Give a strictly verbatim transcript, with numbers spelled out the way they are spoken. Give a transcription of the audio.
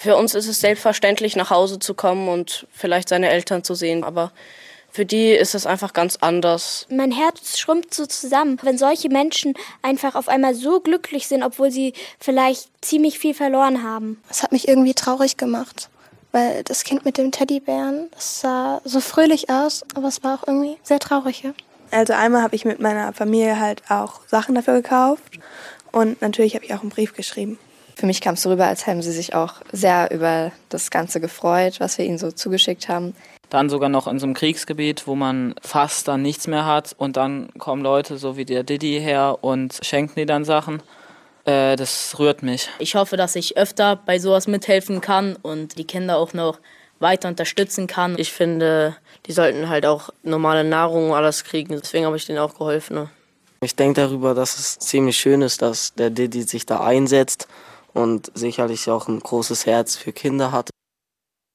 Für uns ist es selbstverständlich, nach Hause zu kommen und vielleicht seine Eltern zu sehen, aber für die ist es einfach ganz anders. Mein Herz schrumpft so zusammen, wenn solche Menschen einfach auf einmal so glücklich sind, obwohl sie vielleicht ziemlich viel verloren haben. Es hat mich irgendwie traurig gemacht, weil das Kind mit dem Teddybären, das sah so fröhlich aus, aber es war auch irgendwie sehr traurig. Ja? Also einmal habe ich mit meiner Familie halt auch Sachen dafür gekauft und natürlich habe ich auch einen Brief geschrieben. Für mich kam es so rüber, als hätten sie sich auch sehr über das Ganze gefreut, was wir ihnen so zugeschickt haben. Dann sogar noch in so einem Kriegsgebiet, wo man fast dann nichts mehr hat und dann kommen Leute so wie der Didi her und schenken dir dann Sachen. Äh, das rührt mich. Ich hoffe, dass ich öfter bei sowas mithelfen kann und die Kinder auch noch weiter unterstützen kann. Ich finde, die sollten halt auch normale Nahrung und alles kriegen, deswegen habe ich denen auch geholfen. Ich denke darüber, dass es ziemlich schön ist, dass der Didi sich da einsetzt und sicherlich auch ein großes Herz für Kinder hat.